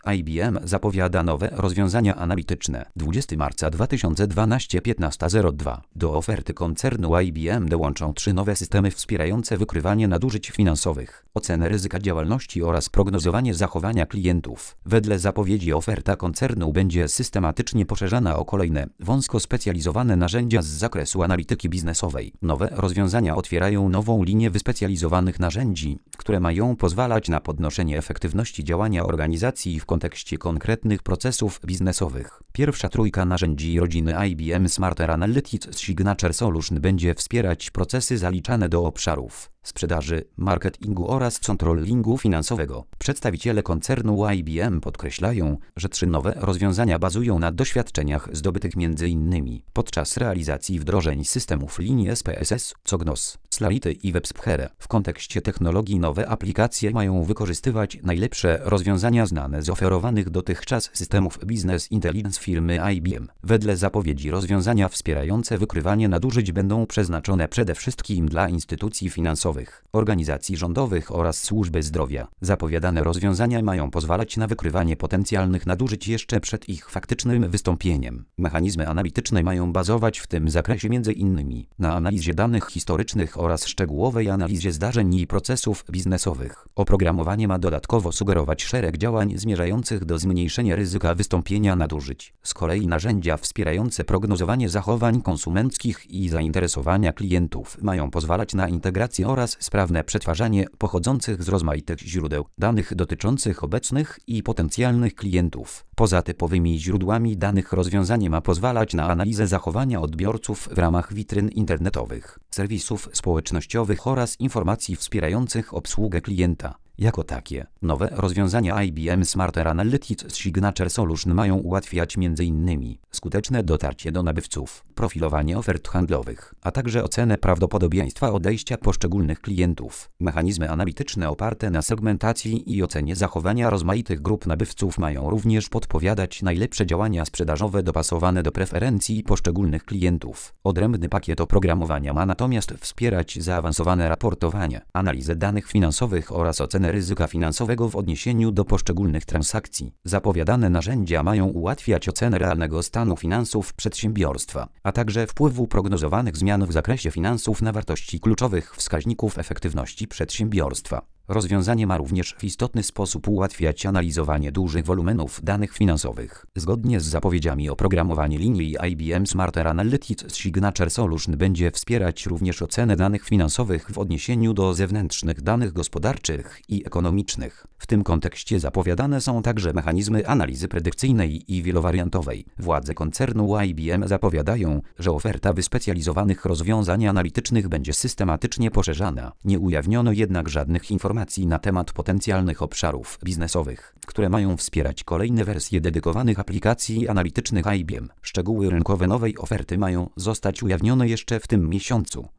IBM zapowiada nowe rozwiązania analityczne. 20 marca 2012 15:02. Do oferty koncernu IBM dołączą 3 nowe systemy wspierające wykrywanie nadużyć finansowych, ocenę ryzyka działalności oraz prognozowanie zachowania klientów. Wedle zapowiedzi oferta koncernu będzie systematycznie poszerzana o kolejne, wąsko specjalizowane narzędzia z zakresu analityki biznesowej. Nowe rozwiązania otwierają nową linię wyspecjalizowanych narzędzi, które mają pozwalać na podnoszenie efektywności działania organizacji w kontekście konkretnych procesów biznesowych. Pierwsza trójka narzędzi rodziny IBM Smart Analytics Signature Solution będzie wspierać procesy zaliczane do obszarów sprzedaży, marketingu oraz controllingu finansowego. Przedstawiciele koncernu IBM podkreślają, że 3 nowe rozwiązania bazują na doświadczeniach zdobytych m.in. podczas realizacji wdrożeń systemów linii SPSS, Cognos, Clarity i WebSphere. W kontekście technologii nowe aplikacje mają wykorzystywać najlepsze rozwiązania znane z oferowanych dotychczas systemów Business Intelligence firmy IBM. Wedle zapowiedzi rozwiązania wspierające wykrywanie nadużyć będą przeznaczone przede wszystkim dla instytucji finansowych, organizacji rządowych oraz służby zdrowia. Zapowiadane rozwiązania mają pozwalać na wykrywanie potencjalnych nadużyć jeszcze przed ich faktycznym wystąpieniem. Mechanizmy analityczne mają bazować w tym zakresie m.in. na analizie danych historycznych oraz szczegółowej analizie zdarzeń i procesów biznesowych. Oprogramowanie ma dodatkowo sugerować szereg działań zmierzających do zmniejszenia ryzyka wystąpienia nadużyć. Z kolei narzędzia wspierające prognozowanie zachowań konsumenckich i zainteresowania klientów mają pozwalać na integrację oraz sprawne przetwarzanie pochodzących z rozmaitych źródeł danych dotyczących obecnych i potencjalnych klientów. Poza typowymi źródłami danych rozwiązanie ma pozwalać na analizę zachowania odbiorców w ramach witryn internetowych, serwisów społecznościowych oraz informacji wspierających obsługę klienta. Jako takie, nowe rozwiązania IBM Smart Analytics Signature Solution mają ułatwiać m.in. skuteczne dotarcie do nabywców, profilowanie ofert handlowych, a także ocenę prawdopodobieństwa odejścia poszczególnych klientów. Mechanizmy analityczne oparte na segmentacji i ocenie zachowania rozmaitych grup nabywców mają również podpowiadać najlepsze działania sprzedażowe dopasowane do preferencji poszczególnych klientów. Odrębny pakiet oprogramowania ma natomiast wspierać zaawansowane raportowanie, analizę danych finansowych oraz ocenę ryzyka finansowego w odniesieniu do poszczególnych transakcji. Zapowiadane narzędzia mają ułatwiać ocenę realnego stanu finansów przedsiębiorstwa, a także wpływu prognozowanych zmian w zakresie finansów na wartości kluczowych wskaźników efektywności przedsiębiorstwa. Rozwiązanie ma również w istotny sposób ułatwiać analizowanie dużych wolumenów danych finansowych. Zgodnie z zapowiedziami oprogramowanie linii IBM Smart Analytics Signature Solution będzie wspierać również ocenę danych finansowych w odniesieniu do zewnętrznych danych gospodarczych i ekonomicznych. W tym kontekście zapowiadane są także mechanizmy analizy predykcyjnej i wielowariantowej. Władze koncernu IBM zapowiadają, że oferta wyspecjalizowanych rozwiązań analitycznych będzie systematycznie poszerzana. Nie ujawniono jednak żadnych informacji na temat potencjalnych obszarów biznesowych, które mają wspierać kolejne wersje dedykowanych aplikacji analitycznych IBM. Szczegóły rynkowe nowej oferty mają zostać ujawnione jeszcze w tym miesiącu.